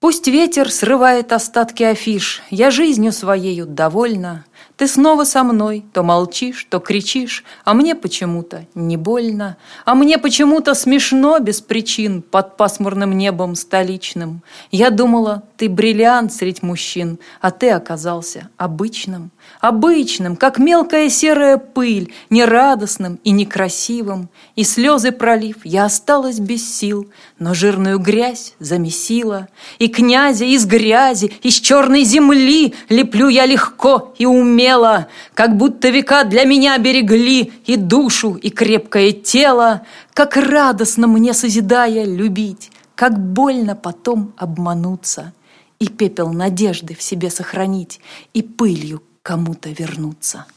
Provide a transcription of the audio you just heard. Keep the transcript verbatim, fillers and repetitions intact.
Пусть ветер срывает остатки афиш, я жизнью своею довольна. Ты снова со мной, то молчишь, то кричишь, а мне почему-то не больно, а мне почему-то смешно без причин под пасмурным небом столичным. Я думала, ты бриллиант средь мужчин, а ты оказался обычным, обычным, как мелкая серая пыль, нерадостным и некрасивым. И слезы пролив, я осталась без сил, но жирную грязь замесила. И князя из грязи, из черной земли леплю я легко и умело, как будто века для меня берегли и душу, и крепкое тело. Как радостно мне, созидая, любить, как больно потом обмануться и пепел надежды в себе сохранить и пылью кому-то вернуться.